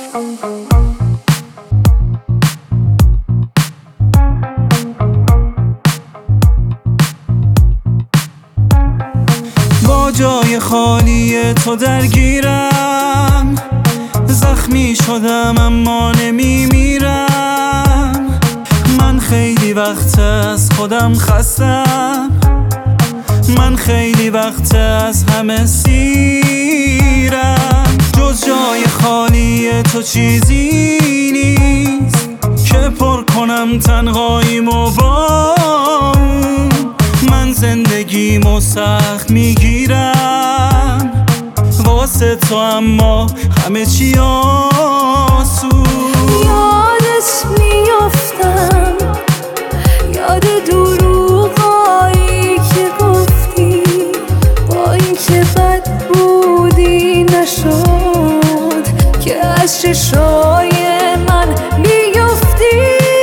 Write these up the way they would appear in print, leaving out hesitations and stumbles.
با جای خالی تو درگیرم، زخمی شدم اما نمیمیرم. من خیلی وقت از خودم خستم، من خیلی وقت از همه سیرم. جز جای خالی تو چیزی نیست که پر کنم تنهاییمو با اون. من زندگیمو سخت میگیرم واسه تو، اما همه چی آسون. یادت میافتم، یاد دروغایی که گفتی، با اینکه بد بودی نشد که از چشای من بیفتی.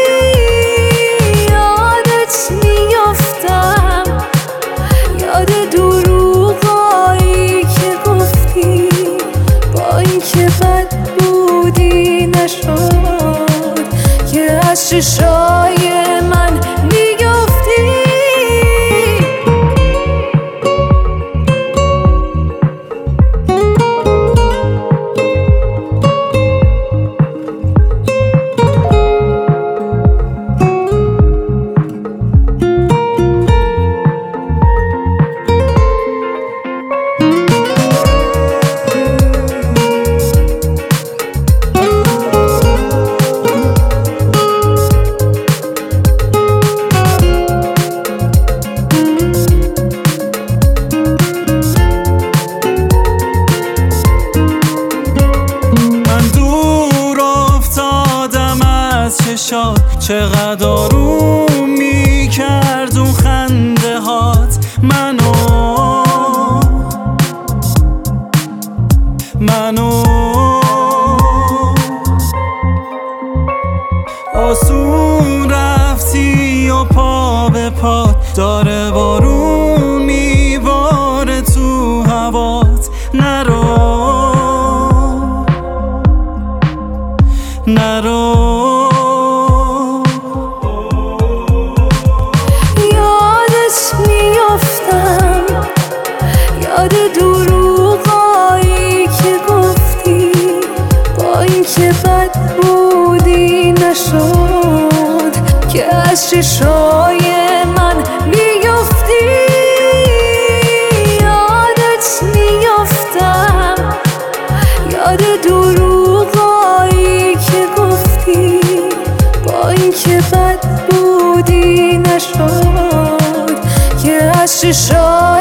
یادت میافتم، یاد دروغایی که گفتی، با اینکه بد بودی نشد که از چشای من بیفتی. چقدر آروم میکرد اون خنده هات منو آسون رفتی و پا به پا داره بارون میباره تو هوات. نرو یاد دروغایی که گفتی، با اینکه بد بودی نشد که از چشای من بیفتی. یادت میافتم، یاد دروغایی که گفتی، با اینکه بد بودی نشد که از چشای